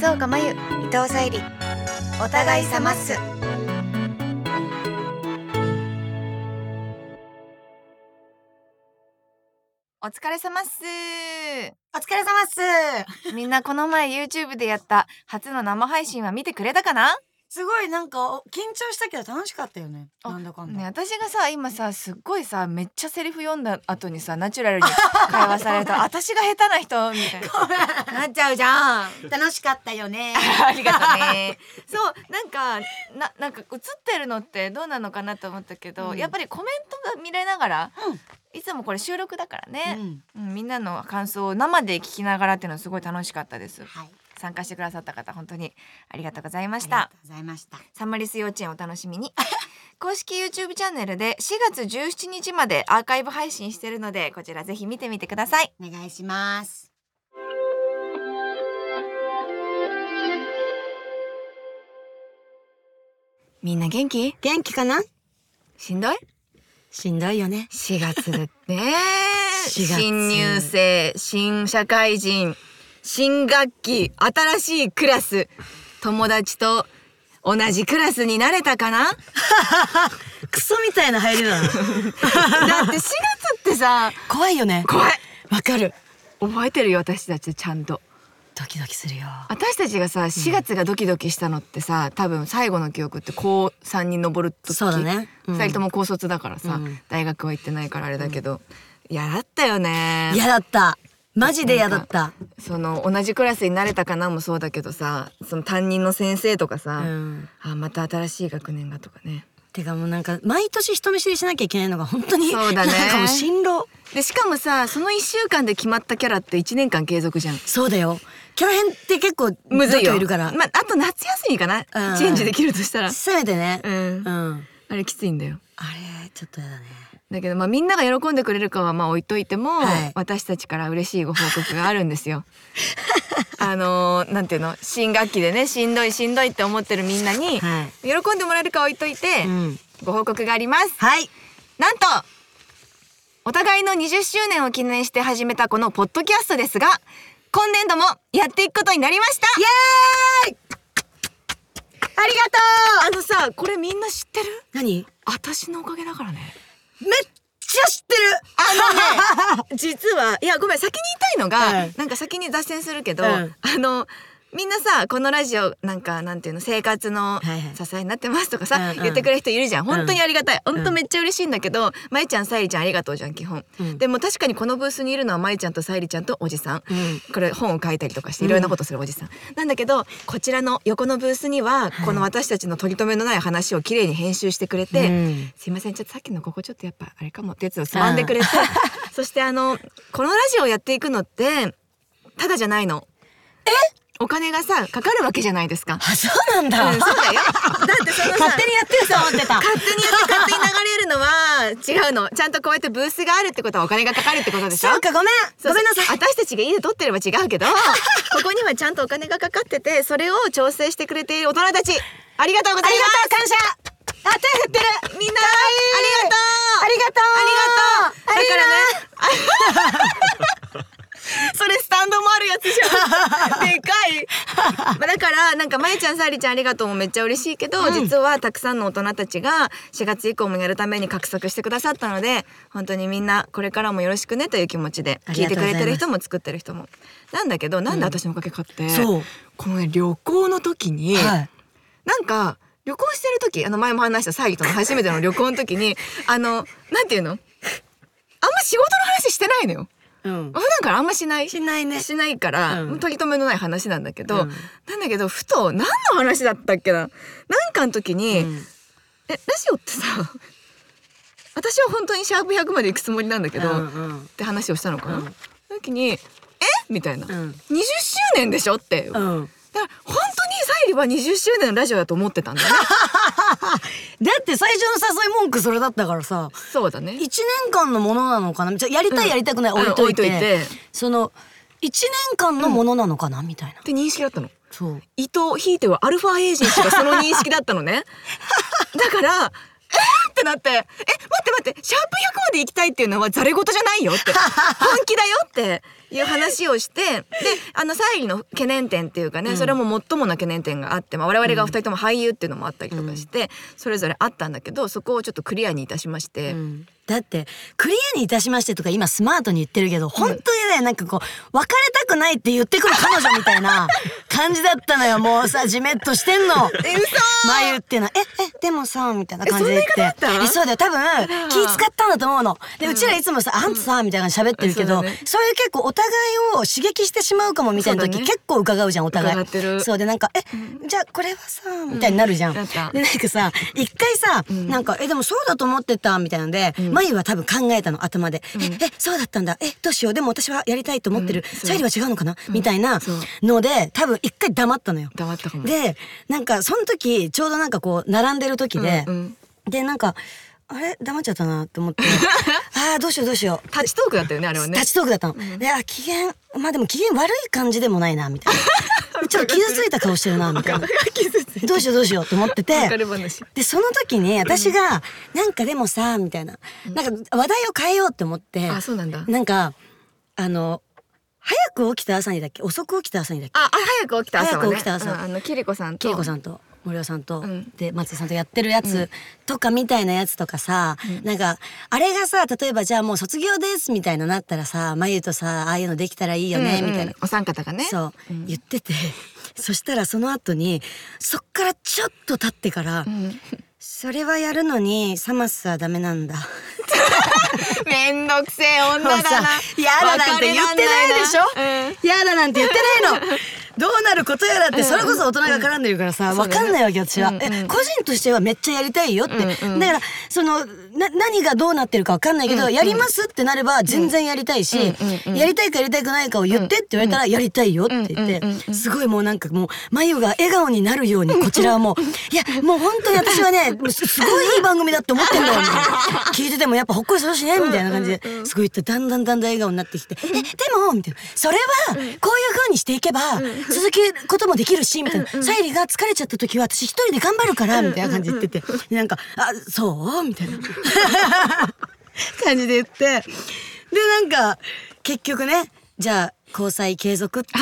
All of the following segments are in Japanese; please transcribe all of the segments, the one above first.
松岡真優、伊藤沙莉、お互いさまっす。お疲れ様っす。 お疲れ様っす。 みんなこの前 YouTube でやった初の生配信は見てくれたかな？ すごいなんか緊張したけど楽しかったよね。なんだかんだ。 ね、私がさ今さすっごいさめっちゃセリフ読んだ後にさナチュラルに会話されると私が下手な人みたいななっちゃうじゃん。 楽しかったよね。 ありがとね。そうなんか映ってるのってどうなのかなと思ったけど、やっぱりコメントが見れながら、いつもこれ収録だからね、みんなの感想を生で聞きながらっていうのはすごい楽しかったです。参加してくださった方本当にありがとうございました。 ありがとうございました。 サンマリス幼稚園お楽しみに。公式 YouTube チャンネルで4月17日までアーカイブ配信してるので、こちらぜひ見てみてください。 お願いします。 みんな元気？ 元気かな？ しんどい？ しんどいよね。 4月でね 4月新入生、新社会人、新学期、新しいクラス、友達と同じクラスになれたかな？ クソみたいな入りだな。 だって4月ってさ怖いよね。 怖い。 わかる。 覚えてるよ私たちちゃんと。 ドキドキするよ。 私たちがさ4月がドキドキしたのってさ、多分最後の記憶って高3に上る時。 そうだね。 2人とも高卒だからさ、大学は行ってないからあれだけど、嫌だったよね。 嫌だった。マジで嫌だった。 その同じクラスになれたかなもそうだけどさ、その担任の先生とかさ、また新しい学年がとかね。 てかもうなんか毎年人見知りしなきゃいけないのが本当にそうだね。 なんかもう辛労でしかもさその1週間で決まったキャラって1年間継続じゃん。 そうだよ。キャラ編って結構むずいよ。 いるから、 あと夏休みかな、チェンジできるとしたらせめてね、 あれきついんだよ。 あれちょっとやだね。 だけどみんなが喜んでくれるかは置いといても、私たちから嬉しいご報告があるんですよ。なんていうの、新学期でねしんどいって思ってるみんなに、喜んでもらえるかは置いといて、ご報告があります。なんとお互いの20周年を記念して始めたこのポッドキャストですが、今年度もやっていくことになりました。イエーイ、 ありがとう。 さこれみんな知ってる？ 何？ 私のおかげだからね。 めっちゃ知ってる。 実はいやごめん、先に言いたいのが、なんか先に脱線するけど、みんなさこのラジオなんていうの、生活の支えになってますとかさ、言ってくれる人いるじゃん。本当にありがたい。本当めっちゃ嬉しいんだけど、まいちゃんさいりちゃんありがとうじゃん基本。でも確かにこのブースにいるのはまいちゃんとさいりちゃんとおじさん。これ本を書いたりとかしていろんなことするおじさん。なんだけどこちらの横のブースにはこの私たちの取り留めのない話をきれいに編集してくれて、すいませんちょっとさっきのここちょっとやっぱあれかもってやつをつまんでくれて、そしてこのラジオをやっていくのってただじゃないの。お金がさかかるわけじゃないですか。 そうなんだ。 そうだよ。だってそのさ勝手にやってると思ってた。 勝手にやって勝手に流れるのは違うの。ちゃんとこうやってブースがあるってことはお金がかかるってことでしょ。 そうか、ごめんなさい。 私たちが家で撮ってれば違うけどここにはちゃんとお金がかかってて、それを調整してくれている大人たちありがとうございます。 感謝。手振ってる。 みんなありがとう。 だからねそれスタンドもあるやつじゃん。でかい。だからなんかまいちゃんさりちゃんありがとうもめっちゃ嬉しいけど、実はたくさんの大人たちが4月以降もやるために画策してくださったので、本当にみんなこれからもよろしくねという気持ちで聞いてくれてる人も作ってる人もなんだけど、なんで私のおかげかって、このね旅行の時に、なんか旅行してる時前も話したサイとの初めての旅行の時になんていうの、あんま仕事の話してないのよ。普段からあんましないから、取り留めのない話なんだけど、なんだけどふと何の話だったっけな、なんかの時に、ラジオってさ私は本当にシャープ100まで行くつもりなんだけど、って話をしたのかな。その時にみたいな、20周年でしょって、だから本当にサイリは20周年のラジオだと思ってたんだよね。 だって最初の誘い文句それだったからさ。 そうだね。 1年間のものなのかな、やりたいやりたくない置いといて、その1年間のものなのかなみたいなって認識だったの。 そう。 伊藤ひいてはアルファエージェンシーがその認識だったのね。だからってなって待ってシャープ100まで行きたいっていうのはざれ言じゃないよって本気だよっていう話をしてで沙莉の懸念点っていうかね、それも最もな懸念点があって、我々が2人とも俳優っていうのもあったりとかして、それぞれあったんだけど、そこをちょっとクリアにいたしまして、 だってクリアにいたしましてとか今スマートに言ってるけど、本当にねなんかこう別れたくないって言ってくる彼女みたいな感じだったのよ。もうさジメッとしてんの嘘眉っていうのはでもさみたいな感じで言って、そうだよ多分気使ったんだと思うので、うちらいつもさあんたさみたいな喋ってるけど、そういう結構お互いを刺激してしまうかもみたいな時、結構伺うじゃんお互い。そうでなんかじゃあこれはさみたいになるじゃん。でなんかさ一回さなんかでもそうだと思ってたみたいなので、眉は多分考えたの頭で、そうだったんだ、どうしよう、でも私はやりたいと思ってる、沙莉は違うのかな、みたいなので多分一回黙ったのよ。 黙ったかも。 でなんかその時ちょうどなんかこう並んでる時で、でなんかあれ黙っちゃったなと思ってどうしようタッチトークだったよねあれはね。 タッチトークだったの、で機嫌でも機嫌悪い感じでもないなみたいなちょっと傷ついた顔してるなみたいなどうしようと思ってて、でその時に私がなんかでもさみたいな、なんか話題を変えようって思って、 そうなんだ。 なんか早く起きた朝にだっけ遅く起きた朝にだっけ、 早く起きた朝はね、 早く起きた朝、 キリコさんと森尾さんと、で松井さんとやってるやつとかみたいなやつとかさ、なんかあれがさ例えばじゃあもう卒業ですみたいななったらさ、まゆとさああいうのできたらいいよね、みたいなお三方がね言ってて、そしたらその後にそっからちょっと経ってから、それはやるのにサマスはダメなんだめんどくせえ女だな。 やだなんて言ってないでしょ、やだなんて言ってないのどうなることやらって、それこそ大人が絡んでるからさ、分かんないわけ私は、個人としてはめっちゃやりたいよって、だからその何がどうなってるか分かんないけど、やりますってなれば全然やりたいし、やりたいかやりたくないかを言ってって言われたらやりたいよって言って、すごいもうなんかもう眉が笑顔になるようにこちらはもういやもう本当に私はねすごいいい番組だって思ってんだよみたいな聞いててもやっぱほっこりするしねみたいな感じですごい言って、だんだん笑顔になってきて、でもみたいな、それはこういう風にしていけば続けることもできるしみたいな、沙莉が疲れちゃった時は私一人で頑張るからみたいな感じで言ってて、なんかそうみたいな感じで言って、でなんか結局ねじゃあ交際継続って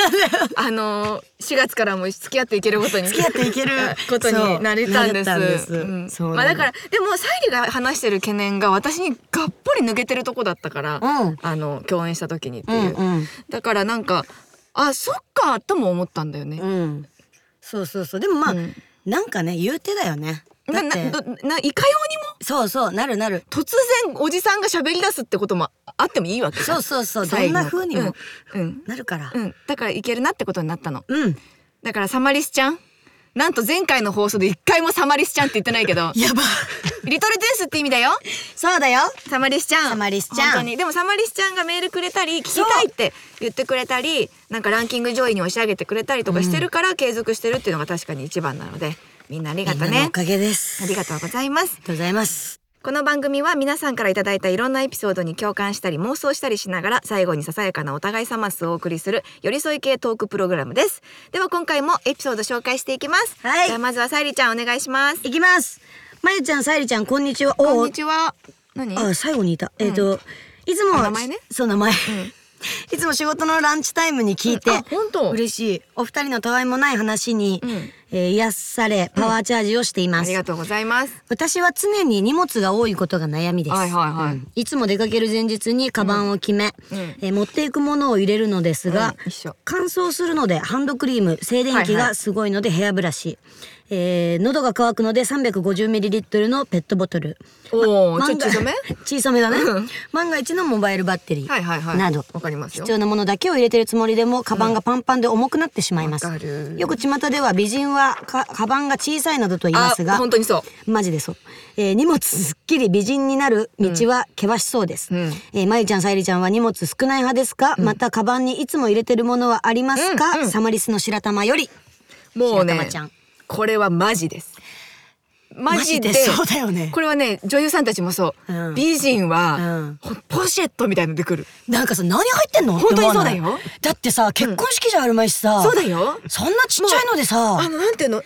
4月からも付き合っていけることにことになれたんです。だからでも沙莉が話してる懸念が私にがっぽり抜けてるとこだったから、共演した時にっていう、だからなんかそっかとも思ったんだよね。 そうでもなんかね言うてだよね。だっていかようにもそうなる突然おじさんが喋り出すってこともあってもいいわけ。 そうどんな風にもなるから、 だからいけるなってことになったの。だからサマリスちゃん、なんと前回の放送で一回もサマリスちゃんって言ってないけどやばリトルトゥースって意味だよ。 そうだよサマリスちゃん本当に。でもサマリスちゃんがメールくれたり聞きたいって言ってくれたり、なんかランキング上位に押し上げてくれたりとかしてるから継続してるっていうのが確かに一番なので、みんなありがとね。 みんなのおかげです。 ありがとうございます。 ありがとうございます。 この番組は皆さんからいただいたいろんなエピソードに共感したり妄想したりしながら、最後にささやかなお互いサマスをお送りする寄り添い系トークプログラムです。では今回もエピソード紹介していきます。じゃあまずは沙莉ちゃんお願いします。 いきます。まゆちゃん、沙莉ちゃん、こんにちは。 こんにちは。何？ 最後にいた。いつも名前ね。 そう名前。いつも仕事のランチタイムに聞いて本当嬉しい。お二人のたわいもない話に、癒されパワーチャージをしています。 ありがとうございます。 私は常に荷物が多いことが悩みです。いつも出かける前日にカバンを決め、持っていくものを入れるのですが、乾燥するのでハンドクリーム、静電気がすごいのでヘアブラシ、喉が渇くので 350ml のペットボトル、 ちょっと小さめだね、万が一のモバイルバッテリーなど必要なものだけを入れてるつもりでもカバンがパンパンで重くなってしまいます。よく巷では美人はカバンが小さいなどと言いますが、 本当にそうマジでそう、荷物すっきり美人になる道は険しそうです。まゆちゃん、さゆりちゃんは荷物少ない派ですか？またカバンにいつも入れてるものはありますか？サマリスの白玉より。 もうねこれはマジです。マジでそうだよね。 これはね女優さんたちもそう、美人は、ポシェットみたいので来る。 なんかさ、何入ってんの？ 本当にそうだよ。 だってさ、結婚式じゃあるまいしさ、 そうだよ。 そんなちっちゃいのでさ、 なんていうの、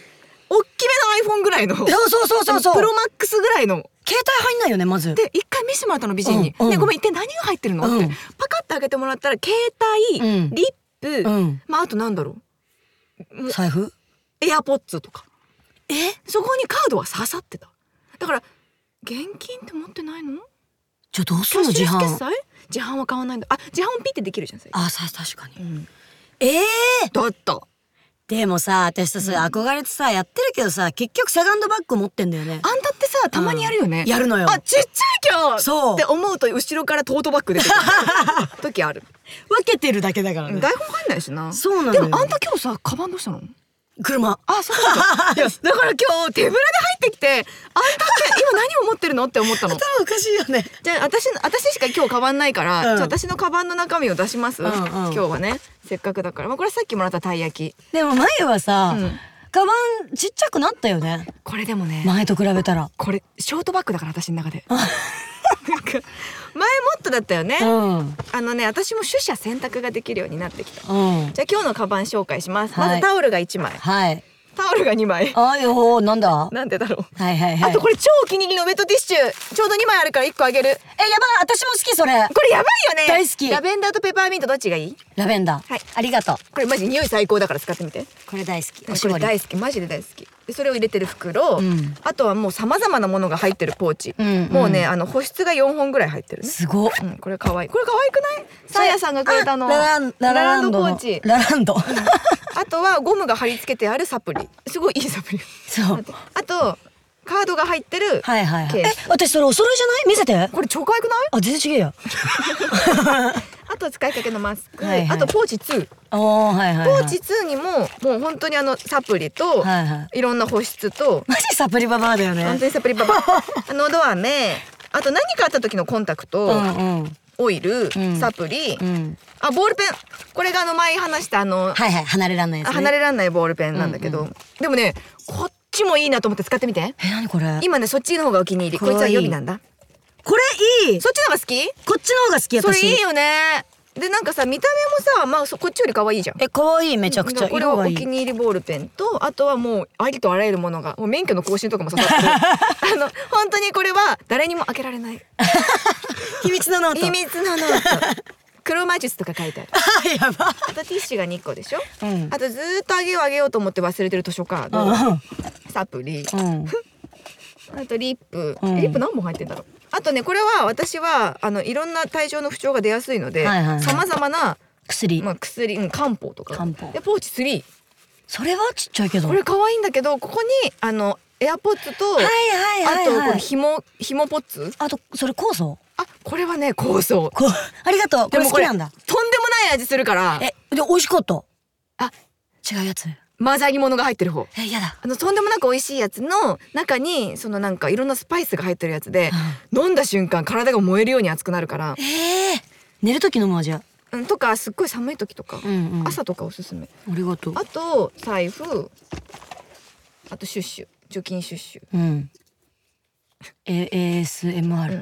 大きめの iPhone ぐらいのそうプロマックスぐらいの携帯入んないよねまず。 で一回見せてもらったの美人に、 うんでごめん一体何が入ってるの、 うんってパカッて開けてもらったら携帯、 うんリップ、 うんまああとなんだろう財布。 エアポッツとかそこにカードは刺さってた。だから現金って持ってないの？ じゃあどうすキャッんの自販。 シュレス決済？自販は買わないんだ。あ、自販ピッてできるじゃん。最近あ、確かに。 うんだだったでもさ、私さ、それ憧れてさ、やってるけどさ、結局セカンドバッグ持ってんだよね。 あんたってさたまにやるよね、 やるのよ。 あ、ちっちゃい今日そうって思うと後ろからトートバッグ出てくる時ある。 分けてるだけだからね。 台本入んないしな。 そうなのよ。 でもあんた今日さカバンどうしたの？ 車。 あ、そうだ。いやだから今日手ぶらで入ってきて、あんたって今何を持ってるのって思ったの。 頭おかしいよね。 じゃあ私しか今日カバンないから、 うん私のカバンの中身を出します、 うんうん今日はねせっかくだから、まあ、これさっきもらったたい焼き。 でも前はさ、 うんカバンちっちゃくなったよね。 これでもね、 前と比べたら。 これショートバッグだから私の中でなんか前もっとだったよね、 うん。 私も取捨選択ができるようになってきた。 うん。 じゃあ今日のカバン紹介します、 はいまずタオルが1枚、 はい。 タオルが2枚あよなんだ。 なんでだろう、 はいはいはい。 あとこれ超お気に入りのウェットティッシュちょうど2枚あるから1個あげる。 やばい、私も好きそれ。 これやばいよね。 大好きラベンダーとペパーミントどっちがいい？ ラベンダー。 はいありがとう。 これマジ匂い最高だから使ってみて。 これ大好き。おこしぼり。 れ大好き、マジで大好き。でそれを入れてる袋、 うんあとはもう様々なものが入ってるポーチ、 うんもうね保湿が4本ぐらい入ってるね。 すごっ。 これ可愛い。これ可愛くない？サーヤさんがくれたの。 あラランドのポーチ。 ラランド。 あとはゴムが貼り付けてあるサプリ。すごいいいサプリ。 そう。 あとカードが入ってる。 はいはいはい。 ケース私それお揃いじゃない？見せて。 これ超可愛くない？ あ、全然違えよ。 あと使いかけのマスク、 はいはいあとポーチ2。 おー、はいはいはい。 ポーチ2にももう本当にサプリと、 はいはいろんな保湿とマジサプリババアだよね。 本当にサプリババ喉飴、あと何かあった時のコンタクト、 うんうん。 オイル、 んサプリ、 うん。 あボールペン。これが前話したはいはい、離れらんないやつね。 離れらんないボールペンなんだけど、でもねこっちもいいなと思って使ってみて。 何これ。 今ねそっちの方がお気に入り。こいつは予備なんだ。 これいい。 そっちの方が好き？ こっちの方が好き私。 それいいよね。でなんかさ見た目もさまあこっちより可愛いじゃん。 可愛いめちゃくちゃ。 これはお色がいい。 気に入りボールペンと、あとはもうありとあらゆるものがもう免許の更新とかも刺さってる本当にこれは誰にも開けられない秘密のノート。 秘密のノート黒魔術とか書いてある。 あ、やば。 あとティッシュが2個でしょ、 うんあとずーっとあげようと思って忘れてる図書カード、サプリ、 うん。 あとリップ、 うんリップ何本入ってんだろう。あとねこれは私はいろんな体調の不調が出やすいのではいはいはい様々な、 薬。 まあ、薬、漢方とか漢方でポーチ3。 それはちっちゃいけど。 これ可愛いんだけどここにエアポッツと、 はいはいはいはい。 あとこれ紐ポッツ。 あとそれ酵素。 あこれはね香草。 ありがとう。これ好きなんだ。 とんでもない味するからで美味しかった。 あ違うやつ。 混ざり物が入ってる方。 やだ。 とんでもなく美味しいやつの中になんかいろんなスパイスが入ってるやつで、飲んだ瞬間体が燃えるように熱くなるから、 寝る時飲むわじゃとかすっごい寒い時とか、 うんうん。 朝とかおすすめ。 ありがとう。 あと財布、あとシュッシュ、除菌シュッシュ。 うん。ASMR。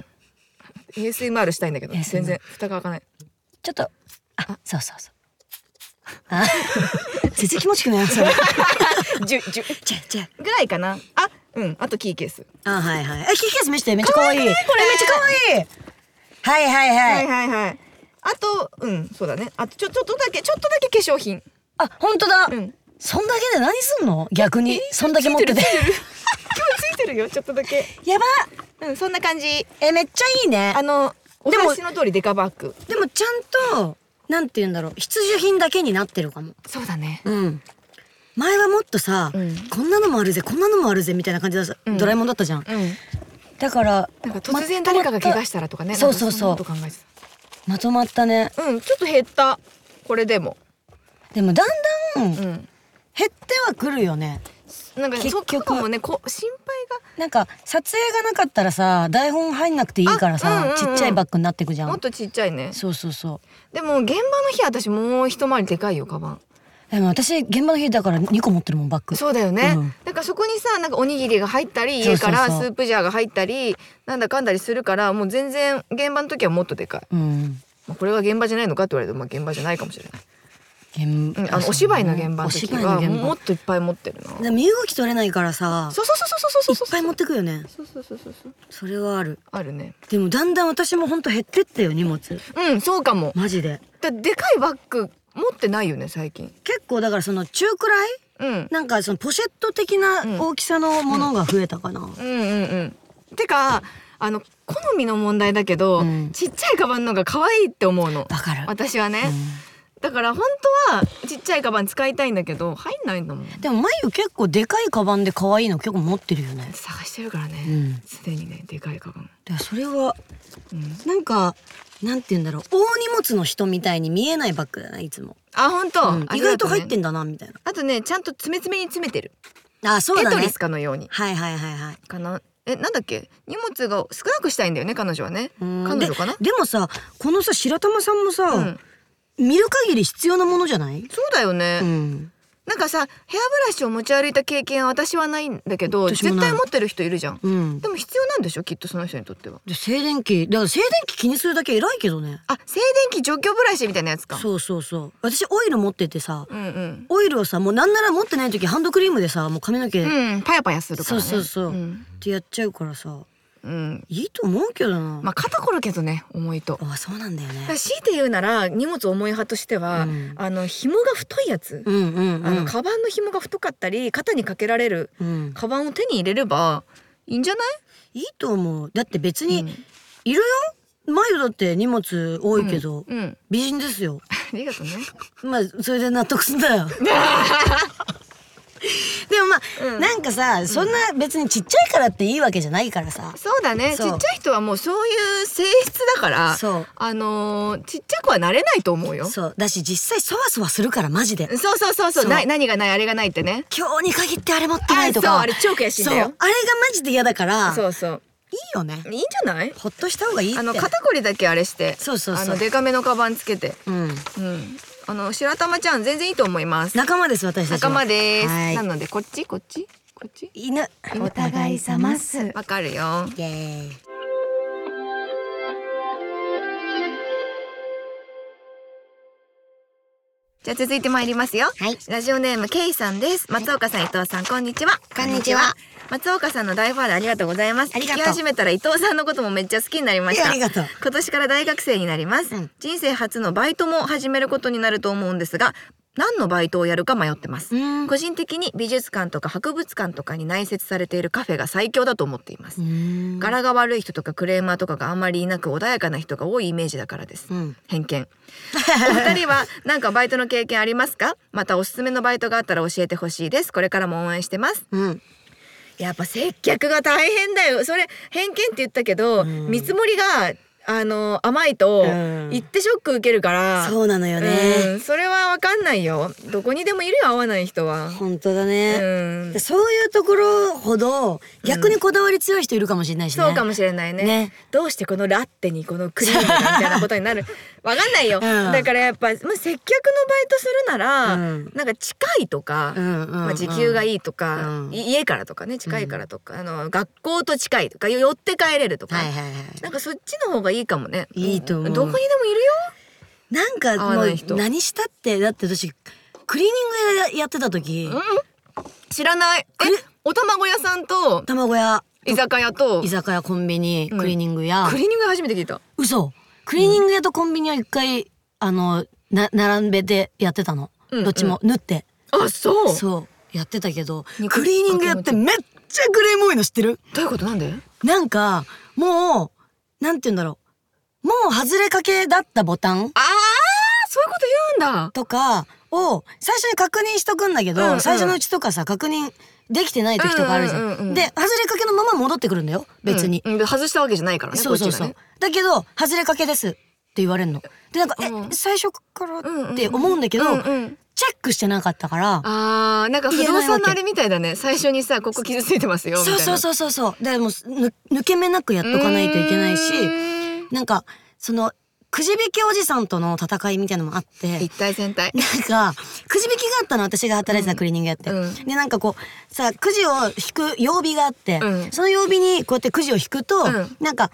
ASMR したいんだけど ASMR 全然蓋が開かない。 ちょっとそうそうそう。あ全然気持ちくないそれ。 じゅじゃぐらいかな。あとキーケース。 あはいはい。キーケース見せてめっちゃ可愛い。これめっちゃ可愛い。はいはいははいい。 はい。あとそうだね。あとちょっとだけ化粧品。 あ本当だ。 うんそんだけで何すんの？逆にそんだけ持ってて。 今日ついてるよちょっとだけ。 やば。 そんな感じ。 めっちゃいいね。 お話の通りデカバッグ。 でもちゃんとなんて言うんだろう必需品だけになってるかも。 そうだね。 前はもっとさ、こんなのもあるぜこんなのもあるぜみたいな感じでドラえもんだったじゃん。だからなんか突然誰かが怪我したらとかね。 そうそうそうなんかんなこと考えてまとまったね。 た。ちょっと減った。これでも。 でもだんだん減ってはくるよね。 なんか結局もね心配が。 なんか撮影がなかったらさ台本入んなくていいからさ、ちっちゃいバッグになってくじゃん。 もっとちっちゃいね。 そうそうそう。 でも現場の日私もう一回りでかいよカバン。 でも私現場の日だから2個持ってるもんバッグ。 そうだよね、だからそこにさなんかおにぎりが入ったり家からスープジャーが入ったりなんだかんだりするからもう全然現場の時はもっとでかい、これは現場じゃないのかって言われると現場じゃないかもしれない。 お芝居の現場の時はもっといっぱい持ってるな。 身動き取れないからさ、 そういっぱい持ってくよね。それはあるね。 でもだんだん私もほんと減ってったよ、荷物。 そうかも。 マジで。 でかいバッグ持ってないよね最近。 結構だからその中くらい、なんかそのポシェット的な大きさのものが増えたかな。 てか好みの問題だけど、ちっちゃいカバンのが可愛いって思うの。 わかる。 私はね、だから本当はちっちゃいカバン使いたいんだけど入んないんだもん。 でもまゆ結構でかいカバンで可愛いの結構持ってるよね。 探してるからね、すでにね、でかいカバン。 でそれは、なんかなんて言うんだろう、大荷物の人みたいに見えないバッグだな、いつも。 本当、 意外と入ってんだなみたいな。 あとね、ちゃんと詰めに詰めてる。 そうだね。 テトリスかのように。 はいかな。なんだっけ、荷物が少なくしたいんだよね、彼女はね。彼女かな。 でもさ、このさ白玉さんもさ、見る限り必要なものじゃない？ そうだよね。なんかさ、ヘアブラシを持ち歩いた経験は私はないんだけど、絶対持ってる人いるじゃん。でも必要なんでしょ、きっとその人にとっては。 で静電気、だから静電気気にするだけ偉いけどね。 静電気除去ブラシみたいなやつか。 そう。私オイル持っててさ、オイルをさ、もうなんなら持ってない時ハンドクリームでさ、もう髪の毛パヤパヤするからね。 そうってやっちゃうからさ、いいと思うけどな。 まあ肩こるけどね、重いと。 そうなんだよね。 強いて言うなら荷物重い派としては、紐が太いやつ、カバンの紐が太かったり肩にかけられるカバンを手に入れればいいんじゃない？ いいと思う。だって別にいるよ。マユだって荷物多いけど、美人ですよ。 ありがとうね。 まあそれで納得すんだよ。でもまあ、なんかさ、そんな別にちっちゃいからっていいわけじゃないからさ。 そうだね。ちっちゃい人はもうそういう性質だから、ちっちゃくはなれないと思うよ。 そうだし、実際そわそわするから、マジで。 そう。何がないあれがないってね。 今日に限ってあれ持ってないとか。 あれ超悔しいんだよ。 あれがマジで嫌だから。 そういいよね。 いいんじゃない？ ほっとした方がいいって。 肩こりだけあれして、デカめのカバンつけて。白玉ちゃん全然いいと思います。 仲間です、私たちは。 仲間です。なのでこっち犬。 お互いさます。わかるよ。 イエーイ。 じゃあ続いてまいりますよ。ラジオネームケイさんです。松岡さん、伊藤さん、こんにちは。 こんにちは。 松岡さんの大ファンでありがとうございます。聞き始めたら伊藤さんのこともめっちゃ好きになりました。 ありがとう。 今年から大学生になります。人生初のバイトも始めることになると思うんですが、何のバイトをやるか迷ってます。個人的に美術館とか博物館とかに内設されているカフェが最強だと思っています。柄が悪い人とかクレーマーとかがあんまりいなく穏やかな人が多いイメージだからです。偏見。お二人は何かバイトの経験ありますか？またおすすめのバイトがあったら教えてほしいです。これからも応援してます。やっぱ接客が大変だよ。それ偏見って言ったけど、見積もりが甘いと言ってショック受けるから。 そうなのよね。 それは分かんないよ。どこにでもいるよ、合わない人は。 本当だね。そういうところほど逆にこだわり強い人いるかもしれないしね。 そうかもしれないね。どうしてこのラッテにこのクリームみたいなことになる分かんないよ。だからやっぱ接客のバイトするならなんか近いとか、時給がいいとか、家からとかね、近いからとか、学校と近いとか、寄って帰れるとか、なんかそっちの方がいいかもね。 いいと思う。 どこにでもいるよ。 なんかもう何したって、だって私クリーニングやってた時、 知らない。お卵屋さんと卵屋、 居酒屋と居酒屋、コンビニ、クリーニング屋。 クリーニング初めて聞いた。 嘘。クリーニング屋とコンビニは一回並べてやってたの。どっちも縫って。そうやってたけど、クリーニングやってめっちゃクレーム多いの知ってる？ どういうこと？なんで？ なんかもうなんて言うんだろう、もう外れかけだったボタン、そういうこと言うんだとかを最初に確認しとくんだけど、最初のうちとかさ確認できてない時とかあるじゃん。で外れかけのまま戻ってくるんだよ、別に。 外したわけじゃないからね。 そうだけど外れかけですって言われるの。でなんか最初からって思うんだけど、チェックしてなかったから。 なんか不動産のあれみたいだね。最初にさ、ここ傷ついてますよみたいな。 そうでも抜け目なくやっとかないといけないし、なんかそのくじ引きおじさんとの戦いみたいなのもあって、 一体全体なんかくじ引きがあったの、私が働いてたクリーニングやって、でなんかこうさ、くじを引く曜日があって、その曜日にこうやってくじを引くと、なんか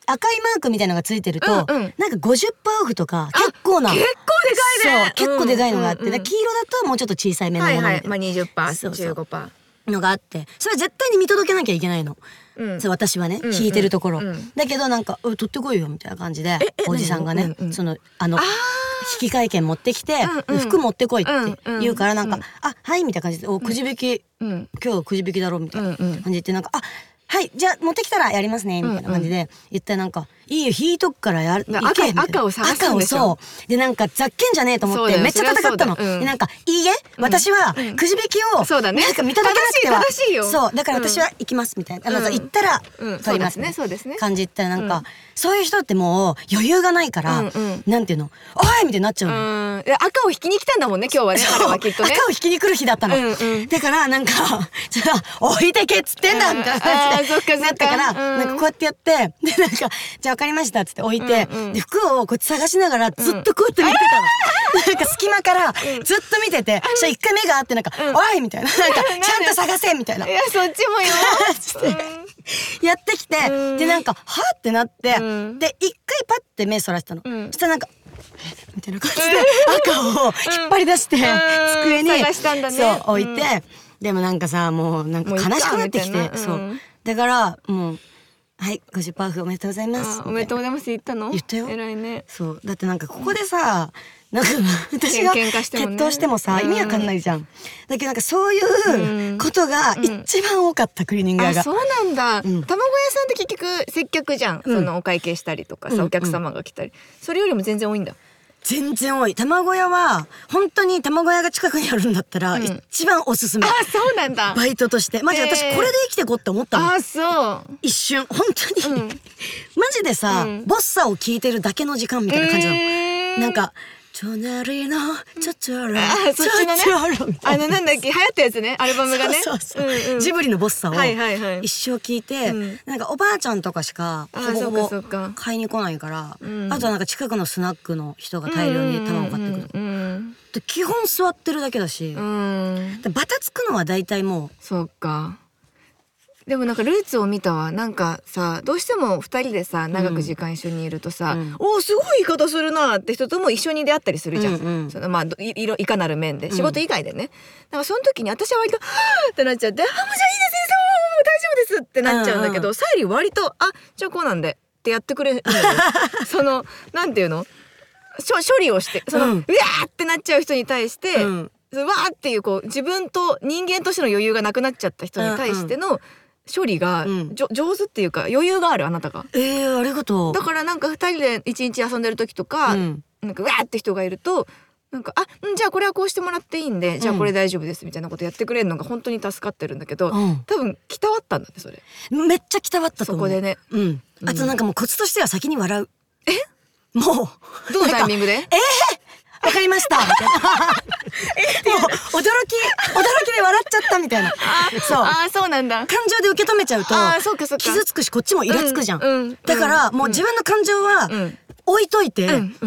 赤いマークみたいなのがついてると、 うんうんなんか 50% オフとか結構な、 結構でかいね。 そう結構でかいのがあって、 うんうんうんで黄色だともうちょっと小さいめのものみたいな、 まあ 20%、 そうそう 15%。 のがあって、それは絶対に見届けなきゃいけないの。そう私はね、弾いてるところ、だけどなんか取ってこいよみたいな感じでおじさんがね、その引換券持ってきて、服持ってこいって言うから、なんかはいみたいな感じでくじ引き、今日くじ引きだろみたいな感じで言って、なんかはいじゃあ持ってきたらやりますねみたいな感じで言ったら、なんかいいよ引いとくから行けみたいな。 赤を探すんでしょ。 そうでなんかざっけんじゃねえと思ってめっちゃ戦ったの。でなんかいいえ私はくじ引きをなんか見届けなくては、 正しいよ。 そうだから私は行きますみたいな、行ったら取りますね感じ言ったら、なんかそういう人ってもう余裕がないから、なんていうのおいみたいになっちゃうの。 赤を引きに来たんだもんね今日はね。彼はきっとね赤を引きに来る日だったの。だからなんかじゃあ置いてけっつってんだみたいな感じでなったから、なんかこうやってやってでなんかじゃあ分かりましたっつって置いて、で服をこうやって探しながらずっとこうやって見てたの。なんか隙間からずっと見てて、そしたら一回目があってなんかおいみたいな、なんかちゃんと探せみたいな。 いやそっちもよやってきて、でなんかはってなって、で一回パッて目そらしたの。そしたらなんかみたいな感じで赤を引っ張り出して机にそう置いて、でもなんかさもうなんか悲しくなってきて、そうだからもうはい、50%オフおめでとうございます。 おめでとうございます言ったの？ 言ったよ。 偉いね。 そう、だってなんかここでさ、なんか私が決闘してもさ、意味わかんないじゃん。だけどなんかそういうことが一番多かった、クリーニング屋が。 そうなんだ。卵屋さんって結局接客じゃん。そのお会計したりとかさ、お客様が来たり。それよりも全然多いんだ。 全然多い。卵屋は本当に卵屋が近くにあるんだったら一番おすすめ。 そうなんだ。 バイトとしてマジ私これで生きてこうって思ったの。 そう一瞬本当にマジでさボッサを聞いてるだけの時間みたいな感じなの。なんか隣のチョチョロそっちのねなんだっけ流行ったやつね、アルバムがね。 ジブリのボッサを一生聞いて、なんかおばあちゃんとかしかほぼほぼ買いに来ないから、あとはなんか近くのスナックの人が大量に卵買ってくる。で基本座ってるだけだし、バタつくのは大体もう。 そうか。でもなんかルーツを見たわ。なんかさどうしても2人でさ長く時間一緒にいるとさ、おすごい言い方するなって人とも一緒に出会ったりするじゃん。そのまあいかなる面で仕事以外でね。だからその時に私は割とはーってなっちゃってもうじゃあいいですよもう大丈夫ですってなっちゃうんだけど、サイリー割とじゃあこうなんでってやってくれるのよ。そのなんていうの処理をしてうわーってなっちゃう人に対して、わーっていうこう自分と人間としての余裕がなくなっちゃった人に対しての処理が上手っていうか余裕があるあなたが。 ありがとう。 だからなんか2人で一日遊んでる時とか、なんかわーって人がいるとなんかじゃあこれはこうしてもらっていいんで、じゃあこれ大丈夫ですみたいなことやってくれるのが本当に助かってるんだけど、多分きたわったんだねそれ。 めっちゃきたわったと思う。 そこでね。 あとなんかもうコツとしては先に笑う。もうどのタイミングで？ わかりましたみたいな。もう驚きで笑っちゃったみたいな。 そうなんだ。 感情で受け止めちゃうと傷つくしこっちもイラつくじゃん。だからもう自分の感情は置いといて一回なんか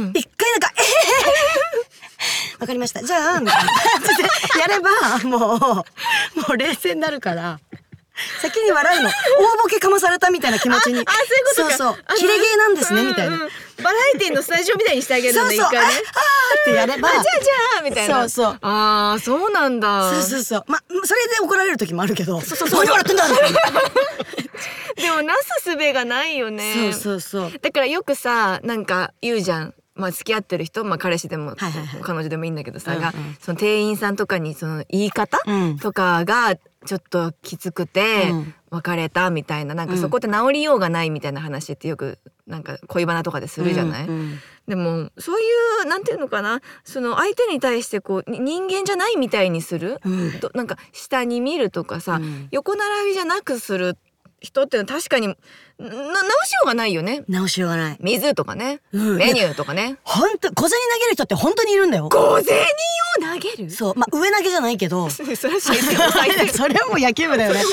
わかりましたじゃあみたいな感じでやればもう冷静になるから先に笑うの。大ボケかまされたみたいな気持ちに。そうそうキレゲーなんですねみたいな。 バラエティのスタジオみたいにしてあげるのね。一回ねってやればじゃあみたいな。そうなんだ。 そうそれで怒られる時もあるけど何笑ってんだみたいな。 でもなすすべがないよね。 そうだからよくさなんか言うじゃん。付き合ってる人、彼氏でも彼女でもいいんだけどさ、その店員さんとかにその言い方とかがちょっときつくて別れたみたいな、なんかそこって治りようがないみたいな話ってよくなんか恋バナとかでするじゃない。でもそういうなんていうのかな、その相手に対してこう人間じゃないみたいにする、なんか下に見るとかさ、横並びじゃなくする人って確かに直しようがないよね。 直しようがない。 水とかね、メニューとかね。 本当小銭投げる人って本当にいるんだよ。 小銭を投げる？ そう、上投げじゃないけど。 それはもう野球部だよね。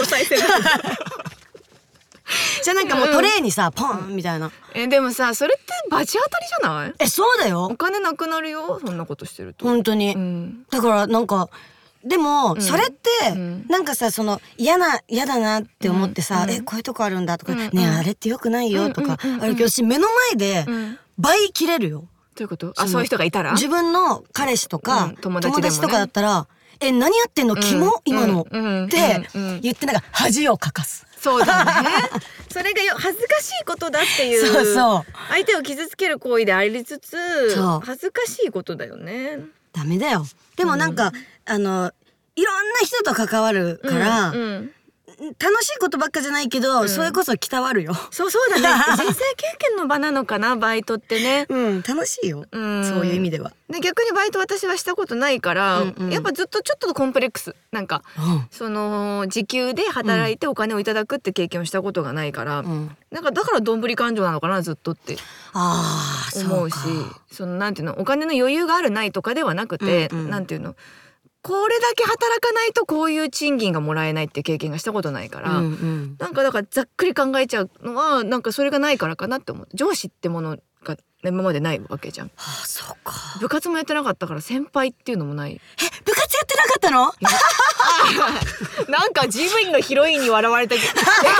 じゃあなんかもうトレーにさポンみたいな。 でもさそれってバチ当たりじゃない？ そうだよ。 お金なくなるよそんなことしてると。 本当に。だからなんかでも、それって、 んなんかさ、その嫌だなって思ってさ、こういうとこあるんだとか、ねえあれって良くないよとか、あるけど私目の前で倍切れるよ。 どういうこと？あ、そういう人がいたら？ 自分の彼氏とか、 友達とかだったら、何やってんのキモ今のって言ってなんか恥をかかす。 そうだね。それが恥ずかしいことだっていう。 そうそう。 相手を傷つける行為でありつつ、 そう恥ずかしいことだよね。 ダメだよ。でもなんか、いろんな人と関わるから、楽しいことばっかじゃないけど、それこそきたわるよ。 そうだね。人生経験の場なのかな、バイトってね。 楽しいよ。そういう意味では。 で逆にバイト私はしたことないから、やっぱずっとちょっとコンプレックスなんか、その時給で働いてお金をいただくって経験をしたことがないから、なんかだからどんぶり感情なのかなずっとって思うし、そのなんていうの、お金の余裕があるないとかではなくて、なんていうの、これだけ働かないとこういう賃金がもらえないって経験がしたことないから、なんかだからざっくり考えちゃうのはなんかそれがないからかなって思う。上司ってものが今までないわけじゃん。 そうか。 部活もやってなかったから先輩っていうのもない。 部活やってなかったの？ なんかジブリのヒロインに笑われたけど部活やって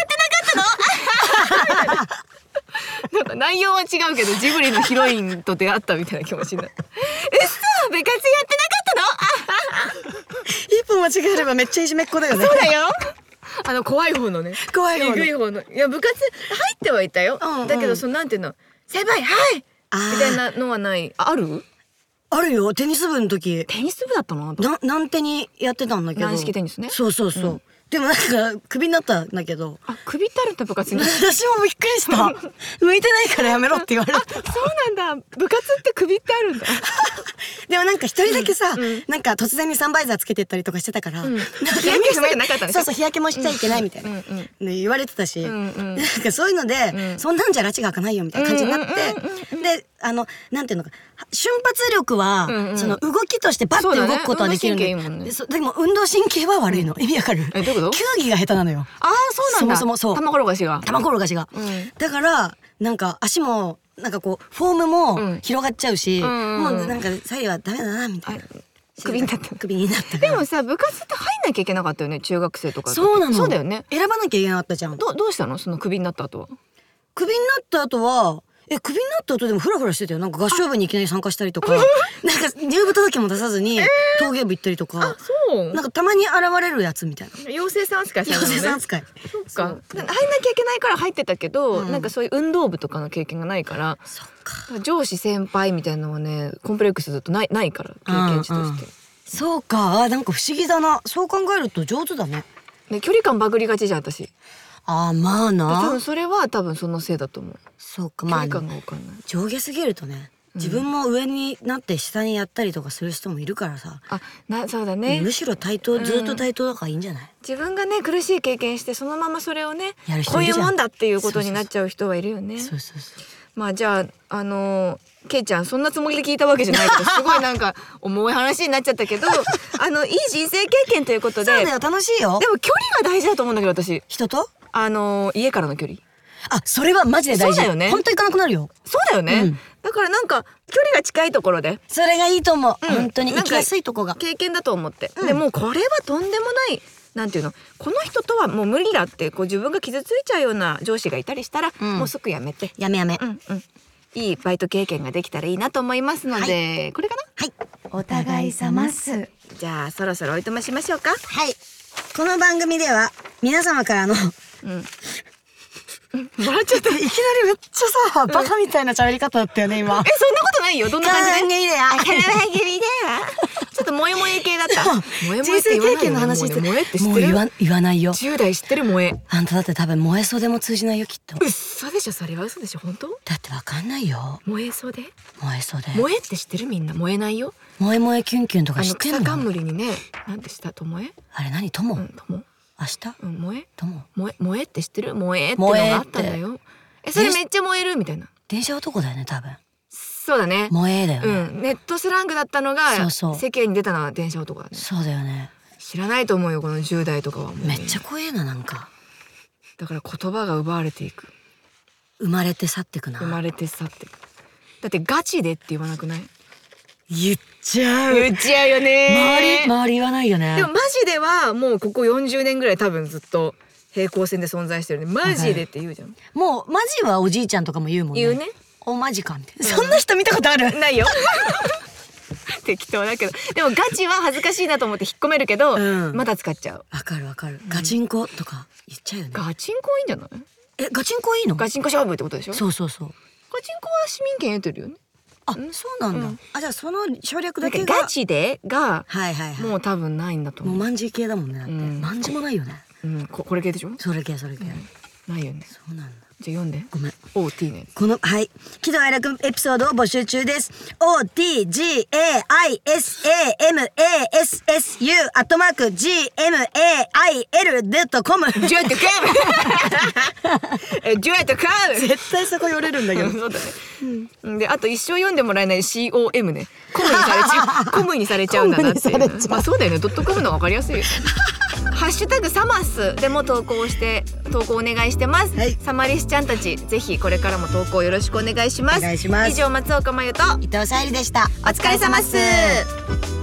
なかったの？なんか内容は違うけどジブリのヒロインと出会ったみたいな気持ちになる。部活やってなかったの？ 一歩間違えればめっちゃいじめっ子だよね。 そうだよ。怖い方のね。 怖い方の。 えぐい方の。いや部活入ってはいたよ。だけどそのなんていうの、先輩はいみたいなのはない。ある？ あるよ。テニス部の時。 テニス部だったの？ 軟手にやってたんだけど。 軟式テニスね。 そうそうそう。でもなんかクビになったんだけど。 あ、クビってあるんだ部活に。 私もびっくりした。向いてないからやめろって言われた。 そうなんだ。部活ってクビってあるんだ。 でもなんか一人だけさ、なんか突然にサンバイザーつけてったりとかしてたから、 日焼けしたくなかったんですよ。 そう日焼けもしちゃいけないみたいな言われてたし、なんかそういうので、そんなんじゃ拉致が開かないよみたいな感じになって、でなんていうのか、瞬発力はその動きとしてバッて動くことはできるんで、でも運動神経は悪いの。意味わかる？球技が下手なのよ。 ああそうなんだ。 そもそもそう。玉転がしが。だからなんか足もなんかこうフォームも広がっちゃうし、もうなんか左右はダメだなみたいな。 クビになった。でもさ部活って入んなきゃいけなかったよね、中学生とか。 そうなの。 そうだよね。 選ばなきゃいけなかったじゃん。 どうしたの？そのクビになった後は。 クビになった後はクビになった後でもフラフラしてたよ。なんか合唱部にいきなり参加したりとか、なんか入部届も出さずに陶芸部行ったりとか、なんかたまに現れるやつみたいな。 妖精さん扱いされるのね。 妖精さん扱い。 そっか。入んなきゃいけないから入ってたけど、なんかそういう運動部とかの経験がないから、上司先輩みたいなのはね、コンプレックスずっとないから経験値として。 そうか。なんか不思議だな。そう考えると上手だね。 距離感バグりがちじゃん私。 まあな。 多分それはそのせいだと思う。 そうか。 距離感が分かんない。 上下すぎるとね。自分も上になって下にやったりとかする人もいるからさ。 そうだね。 むしろ対等、ずっと対等だからいいんじゃない？ 自分がね苦しい経験してそのままそれをね、こういうもんだっていうことになっちゃう人はいるよね。 そう。 まあじゃあけいちゃんそんなつもりで聞いたわけじゃないけどすごいなんか重い話になっちゃったけどいい人生経験ということで。 そうだよ、楽しいよ。 でも距離が大事だと思うんだけど私。 人と家からの距離。 それはマジで大事。 そうだよね。 本当行かなくなるよ。 そうだよね。だからなんか距離が近いところでそれがいいと思う。本当に行きやすいとこが経験だと思って。でもこれはとんでもないなんていうの、この人とはもう無理だって自分が傷ついちゃうような上司がいたりしたら、もうすぐやめて。 やめ。 いいバイト経験ができたらいいなと思いますので、これかな。 はい。 お互いさます。じゃあそろそろおいとましましょうか。 はい。この番組では皆様からの笑っちゃった。 いきなりめっちゃさバカみたいな喋り方だったよね今。 そんなことないよ。どんな感じで？ この番組ではちょっと萌え萌え系だった。 萌え萌えって言わないよ。人生経験の話して。 萌えって知ってる？ もう言わないよ。 10代知ってる萌え。 あんただって多分萌えそうでも通じないよきっと。 嘘でしょ。それは嘘でしょ。本当？ だってわかんないよ。 萌えそうで。 萌えって知ってる？みんな萌えないよ。 萌えキュンキュンとか知ってんの？ 草冠にね、なんてしたと萌え？ あれ何？とも？明日？ 萌え？ とも？ 萌えって知ってる？萌えってのがあったんだよ。それめっちゃ燃えるみたいな。 電車男だよね多分。 そうだね。 萌えだよね。 ネットスラングだったのが世間に出たのは電車男だね。 そうだよね。 知らないと思うよこの10代とかは。 めっちゃ怖えななんか。 だから言葉が奪われていく。 生まれて去ってくな。 だってガチでって言わなくない？ 言っちゃう。 言っちゃうよね。 周り言わないよね。 でもマジではもうここ40年ぐらい多分ずっと平行線で存在してるね。マジでって言うじゃん。 もうマジはおじいちゃんとかも言うもんね。 言うね。 おマジかみたいな。そんな人見たことある？ ないよ。適当だけど、でもガチは恥ずかしいなと思って引っ込めるけど、まだ使っちゃう。 わかる。ガチンコとか言っちゃうよね。 ガチンコいいんじゃない？ ガチンコいいの？ ガチンコ勝負ってことでしょ？ そう。 ガチンコは市民権得てるよね。 あ、そうなんだ。あ、じゃあその省略だけがガチでがもう多分ないんだと思う。 もうまんじ系だもんね。だってまんじもないよね。 これ系でしょ？ それ系。 ないよね。 そうなんだ。 じゃあ読んで。 ごめん。 OT ね。 この喜怒哀楽エピソードを募集中です。OTGAISAMASSU@gmail.com デュエットカム。 絶対そこ寄れるんだけど。 そうだね。で、あと一生読んでもらえない COM ね。コムにされちゃうんだなって。まあそうだよね。.com の分かりやすいよ。ハッシュタグサマスでも投稿お願いしてます。サマリスちゃんたち、ぜひこれからも投稿よろしくお願いします。以上、松岡真優と伊藤沙莉でした。 お疲れ様っす。